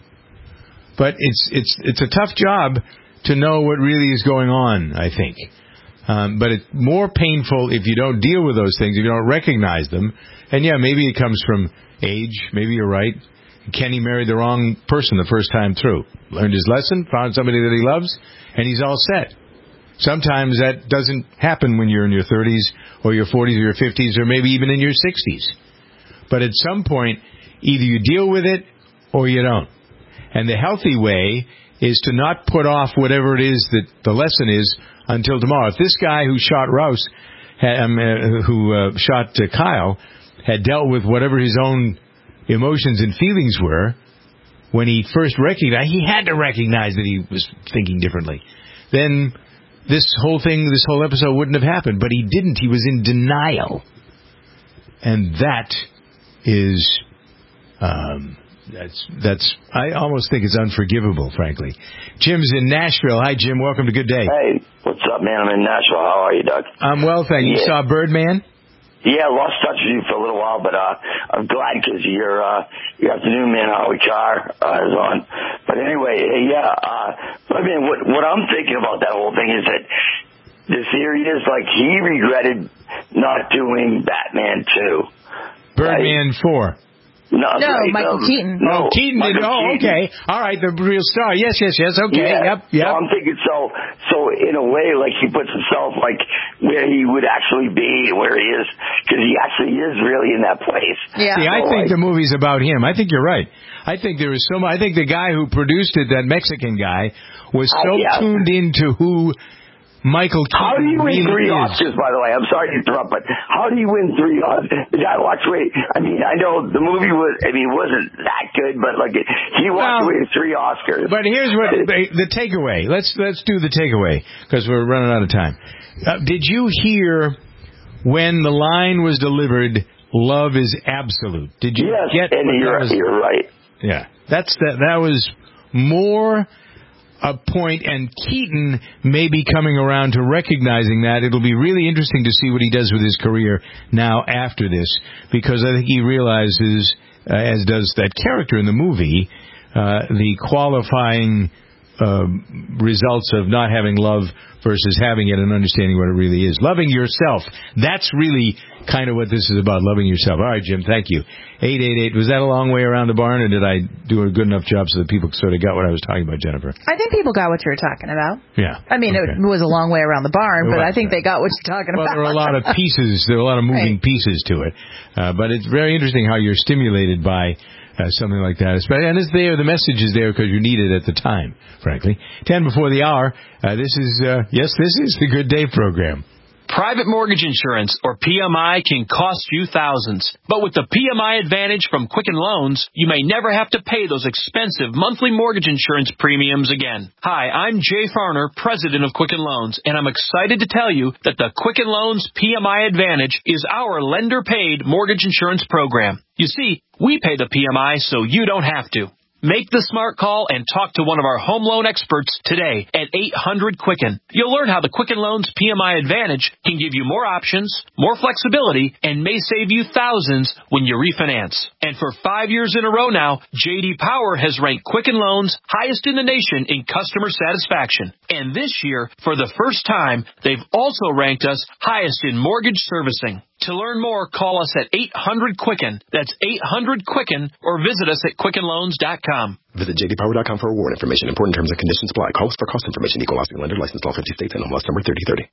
But it's it's it's a tough job to know what really is going on, I think. Um, but it's more painful if you don't deal with those things, if you don't recognize them. And yeah, maybe it comes from age. Maybe you're right. Kenny married the wrong person the first time through. Learned his lesson, found somebody that he loves, and he's all set. Sometimes that doesn't happen when you're in your thirties or your forties or your fifties or maybe even in your sixties. But at some point, either you deal with it or you don't. And the healthy way is to not put off whatever it is that the lesson is until tomorrow. If this guy who shot Rouse, um, uh, who uh, shot uh, Kyle, had dealt with whatever his own emotions and feelings were, when he first recognized, he had to recognize that he was thinking differently, then this whole thing, this whole episode wouldn't have happened. But he didn't. He was in denial. And that is, um, that's, that's, I almost think it's unforgivable, frankly. Jim's in Nashville. Hi, Jim. Welcome to Good Day.
Hey, what's up, man? I'm in Nashville. How are you, Doug?
I'm well, thank you.
Yeah.
You saw Birdman?
Yeah, lost touch with you for a little while, but uh, I'm glad because your uh, your afternoon man, Howie Carr, uh, is on. But anyway, yeah, uh, I mean, what what I'm thinking about that whole thing is that the theory is like he regretted not doing Batman two.
Birdman
right?
four.
No,
no
right,
Michael
um,
Keaton.
Oh,
No,
Keaton did.
Michael
Oh,
Keaton.
okay. All right, the real star. Yes, yes, yes. Okay.
Yeah.
Yep, yep.
So I'm thinking so. So in a way, like he puts himself like where he would actually be, where he is, because he actually is really in that place.
Yeah.
See, I
So,
think
like,
the movie's about him. I think you're right. I think there is so much. I think the guy who produced it, that Mexican guy, was so
I, yeah.
tuned into who Michael Keaton
How do you win
really
three
is.
Oscars, by the way? I'm sorry to interrupt, but how do you win three Oscars? The guy walked away. I mean, I know the movie was, I mean, it wasn't that good, but like he walked
Well,
away with three Oscars.
But here's what the takeaway. Let's let's do the takeaway because we're running out of time. Uh, did you hear when the line was delivered? Love is absolute. Did you
yes,
get?
and
what
you're,
that was?
you're right.
Yeah, that's that. That was more a point, and Keaton may be coming around to recognizing that. It'll be really interesting to see what he does with his career now after this, because I think he realizes, uh, as does that character in the movie, uh, the qualifying uh, results of not having love versus having it and understanding what it really is. Loving yourself. That's really kind of what this is about, loving yourself. All right, Jim, thank you. eight eight eight, was that a long way around the barn, or did I do a good enough job so that people sort of got what I was talking about, Jennifer?
I think people got what you were talking about.
Yeah.
I mean,
okay.
it was a long way around the barn, but
Right,
I think
right.
they got what you're talking
Well,
about.
there are a lot of pieces. There are a lot of moving
Right.
pieces to it. Uh, but it's very interesting how you're stimulated by uh, something like that. And it's there, the message is there because you need it at the time, frankly. Ten before the hour. Uh, this is, uh, yes, this is the Good Day program.
Private mortgage insurance, or P M I, can cost you thousands. But with the P M I Advantage from Quicken Loans, you may never have to pay those expensive monthly mortgage insurance premiums again. Hi, I'm Jay Farner, president of Quicken Loans, and I'm excited to tell you that the Quicken Loans P M I Advantage is our lender-paid mortgage insurance program. You see, we pay the P M I so you don't have to. Make the smart call and talk to one of our home loan experts today at eight hundred Quicken. You'll learn how the Quicken Loans P M I Advantage can give you more options, more flexibility, and may save you thousands when you refinance. And for five years in a row now, J D Power has ranked Quicken Loans highest in the nation in customer satisfaction. And this year, for the first time, they've also ranked us highest in mortgage servicing. To learn more, call us at eight hundred Quicken. That's eight hundred Quicken, or visit us at quicken loans dot com.
Visit j d power dot com for award information. Important terms and conditions apply. Call us for cost information. Equal housing lender. Licensed all fifty states and M L S number thirty thirty.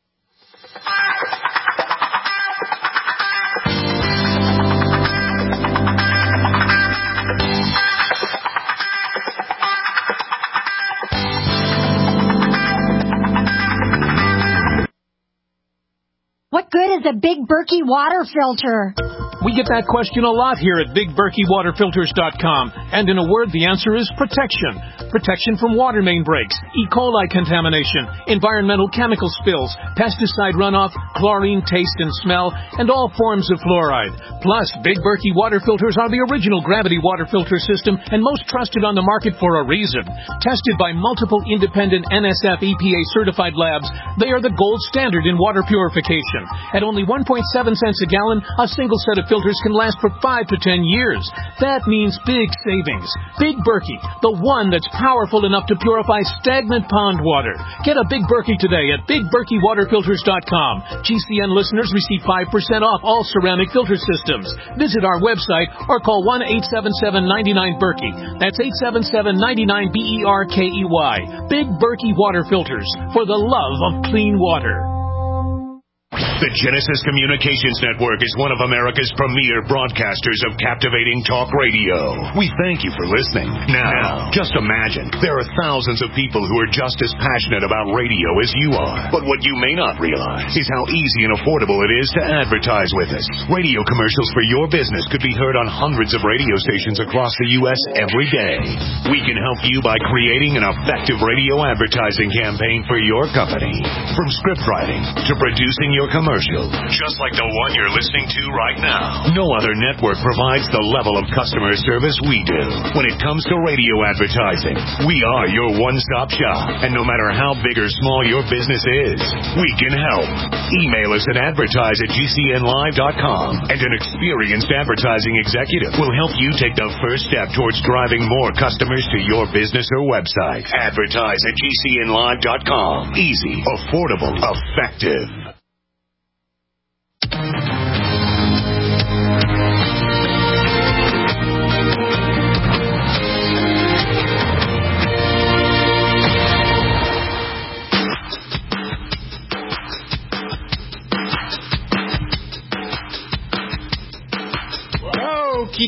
What good is a Big Berkey water filter?
We get that question a lot here at big berkey water filters dot com. And in a word, the answer is protection. Protection from water main breaks, E. coli contamination, environmental chemical spills, pesticide runoff, chlorine taste and smell, and all forms of fluoride. Plus, Big Berkey water filters are the original gravity water filter system and most trusted on the market for a reason. Tested by multiple independent N S F E P A certified labs, they are the gold standard in water purification. At only one point seven cents a gallon, a single set of filters can last for five to ten years. That means big savings. Big Berkey, the one that's powerful enough to purify stagnant pond water. Get a Big Berkey today at big berkey water filters dot com. G C N listeners receive five percent off all ceramic filter systems. Visit our website or call one eight seven seven, nine nine, Berkey. That's eight seven seven, nine nine, B E R K E Y. Big Berkey Water Filters, for the love of clean water.
The Genesis Communications Network is one of America's premier broadcasters of captivating talk radio. We thank you for listening. Now, just imagine, there are thousands of people who are just as passionate about radio as you are. But what you may not realize is how easy and affordable it is to advertise with us. Radio commercials for your business could be heard on hundreds of radio stations across the U S every day. We can help you by creating an effective radio advertising campaign for your company. From script writing to producing your commercial, just like the one you're listening to right now. No other network provides the level of customer service we do. When it comes to radio advertising, we are your one-stop shop. And no matter how big or small your business is, we can help. Email us at advertise at g c n live dot com, and an experienced advertising executive will help you take the first step towards driving more customers to your business or website. Advertise at g c n live dot com. Easy, affordable, effective.
Okie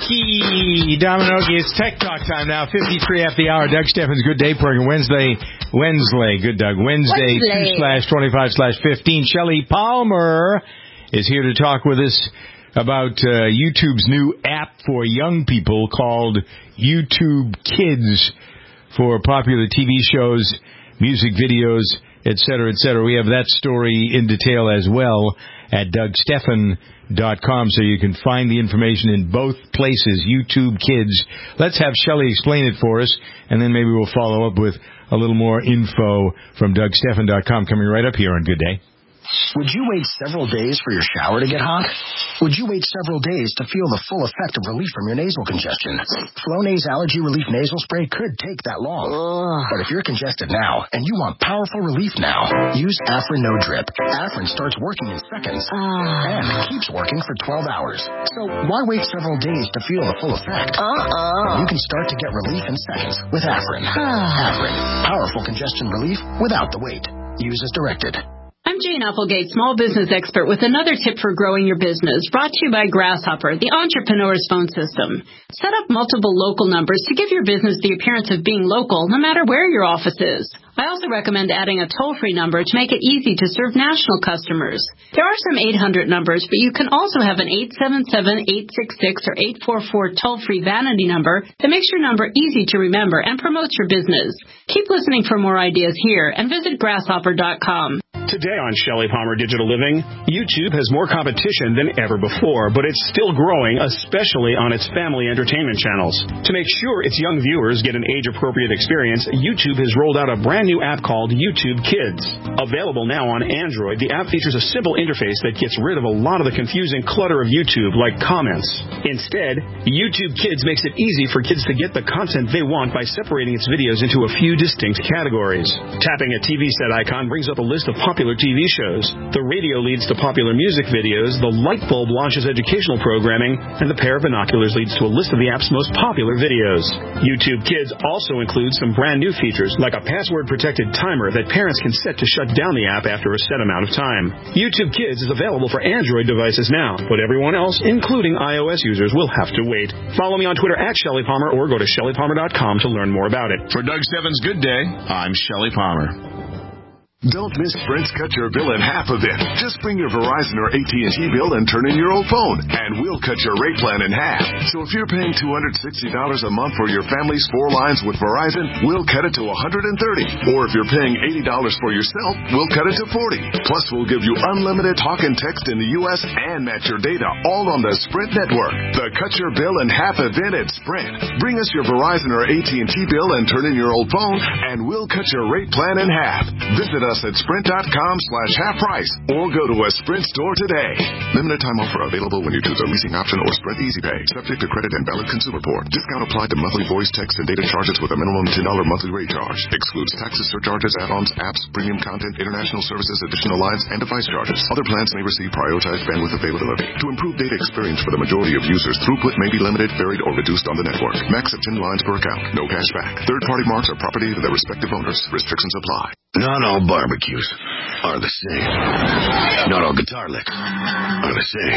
dokie. Dominoki, it's Tech Talk time now. fifty-three after the hour. Doug Steffens, Good Day Program. Wednesday, Wednesday, good Doug. Wednesday, two slash twenty-five slash fifteen. Shelley Palmer is here to talk with us about uh, YouTube's new app for young people called YouTube Kids for popular T V shows, music videos, et cetera, et cetera. We have that story in detail as well at doug steffen dot com, so you can find the information in both places, YouTube Kids. Let's have Shelley explain it for us, and then maybe we'll follow up with a little more info from doug steffen dot com coming right up here on Good Day.
Would you wait several days for your shower to get hot? Would you wait several days to feel the full effect of relief from your nasal congestion? Flonase Allergy Relief Nasal Spray could take that long. Ugh. But if you're congested now and you want powerful relief now, use Afrin No Drip. Afrin starts working in seconds uh. and keeps working for twelve hours. So why wait several days to feel the full effect? Uh-uh. You can start to get relief in seconds with Afrin. Afrin, powerful congestion relief without the wait. Use as directed.
I'm Jane Applegate, small business expert, with another tip for growing your business, brought to you by Grasshopper, the entrepreneur's phone system. Set up multiple local numbers to give your business the appearance of being local, no matter where your office is. I also recommend adding a toll-free number to make it easy to serve national customers. There are some eight hundred numbers, but you can also have an eight seven seven, eight six six, or eight four four toll-free vanity number that makes your number easy to remember and promotes your business. Keep listening for more ideas here and visit grasshopper dot com.
Today on Shelley Palmer Digital Living, YouTube has more competition than ever before, but it's still growing, especially on its family entertainment channels. To make sure its young viewers get an age-appropriate experience, YouTube has rolled out a brand new app called YouTube Kids. Available now on Android, the app features a simple interface that gets rid of a lot of the confusing clutter of YouTube, like comments. Instead, YouTube Kids makes it easy for kids to get the content they want by separating its videos into a few distinct categories. Tapping a T V set icon brings up a list of popular T V shows. The radio leads to popular music videos, the light bulb launches educational programming, and the pair of binoculars leads to a list of the app's most popular videos. YouTube Kids also includes some brand new features, like a password-protected timer that parents can set to shut down the app after a set amount of time. YouTube Kids is available for Android devices now, but everyone else, including iOS users, will have to wait. Follow me on Twitter at Shelley Palmer or go to shelley palmer dot com to learn more about it.
For Doug Stebbins' Good Day, I'm Shelley Palmer.
Don't miss Sprint's Cut Your Bill in Half event. Just bring your Verizon or A T and T bill and turn in your old phone, and we'll cut your rate plan in half. So if you're paying two hundred sixty dollars a month for your family's four lines with Verizon, we'll cut it to one hundred thirty dollars. Or if you're paying eighty dollars for yourself, we'll cut it to forty dollars. Plus, we'll give you unlimited talk and text in the U S and match your data all on the Sprint network. The Cut Your Bill in Half event at Sprint. Bring us your Verizon or A T and T bill and turn in your old phone, and we'll cut your rate plan in half. Visit us at sprint dot com slash half price or go to a Sprint store today. Limited time offer available when you choose a leasing option or Sprint Easy Pay. Subject to credit and valid consumer report. Discount applied to monthly voice, text, and data charges with a minimum ten dollars monthly rate charge. Excludes taxes, surcharges, add-ons, apps, premium content, international services, additional lines, and device charges. Other plans may receive prioritized bandwidth availability. To improve data experience for the majority of users, throughput may be limited, varied, or reduced on the network. Max of ten lines per account. No cash back. Third-party marks are property of their respective owners. Restrictions apply.
Not all barbecues are the same. Not all guitar licks are the same.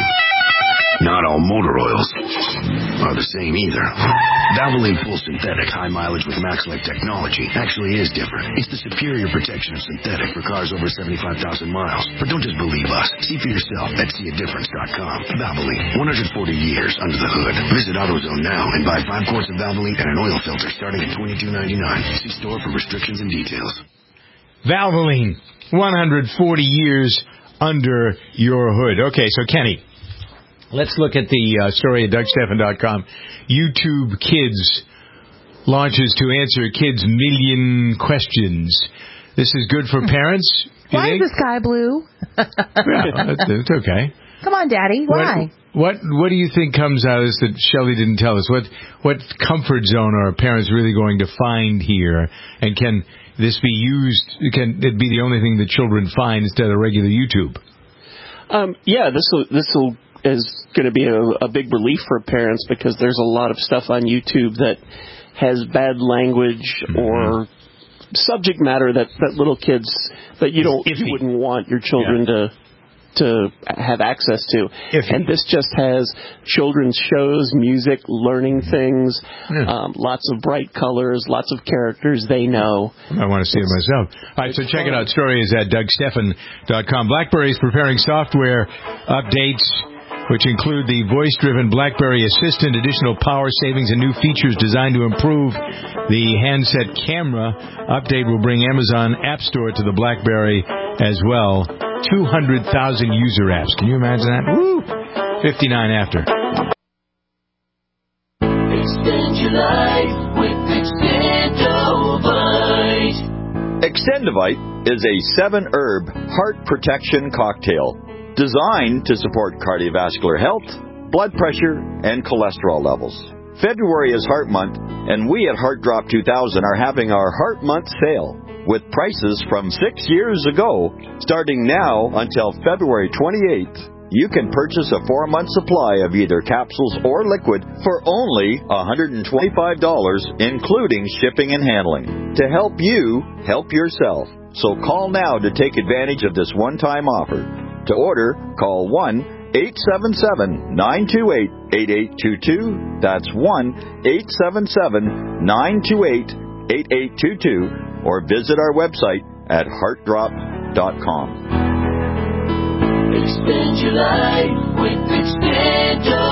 Not all motor oils are the same either. Valvoline Full Synthetic High Mileage with MaxLife technology actually is different. It's the superior protection of synthetic for cars over seventy-five thousand miles. But don't just believe us. See for yourself at see a difference dot com. Valvoline, one hundred forty years under the hood. Visit AutoZone now and buy five quarts of Valvoline and an oil filter starting at twenty-two ninety-nine. See store for restrictions and details.
Valvoline, one hundred forty years under your hood. Okay, so Kenny, let's look at the uh, story at Doug Stephan dot com. YouTube Kids launches to answer kids' million questions. This is good for parents, you
Why
think?
is the sky blue?
Yeah, it's, it's okay.
Come on, Daddy. Why?
What, what What do you think comes out of this that Shelley didn't tell us? What What comfort zone are parents really going to find here? And can this be used, can it be the only thing that children find instead of regular YouTube?
Um, yeah, this will this will is going to be a, a big relief for parents because there's a lot of stuff on YouTube that has bad language mm-hmm. or subject matter that, that little kids that you don't you wouldn't want your children yeah. to to have access to. Iffy. And this just has children's shows, music, learning things, yeah. um, lots of bright colors, lots of characters they know.
I want to see it's, it myself. All right, so check fun. it out. Story is at Doug Stephan dot com. BlackBerry is preparing software updates which include the voice-driven BlackBerry Assistant, additional power savings, and new features designed to improve the handset camera. Update will bring Amazon App Store to the BlackBerry as well. two hundred thousand user apps. Can you imagine that? Woo! fifty-nine after.
Extend your life with Extendovite. Extendovite is a seven-herb heart protection cocktail designed to support cardiovascular health, blood pressure, and cholesterol levels. February is Heart Month, and we at Heart Drop two thousand are having our Heart Month sale with prices from six years ago. Starting now until February twenty-eighth, you can purchase a four-month supply of either capsules or liquid for only one hundred twenty-five dollars, including shipping and handling, to help you help yourself. So call now to take advantage of this one-time offer. To order, call one eight seven seven, nine two eight, eight eight two two. That's one eight seven seven, nine two eight, eight eight two two. Or visit our website at heart drop dot com. Extend your life with Extendo.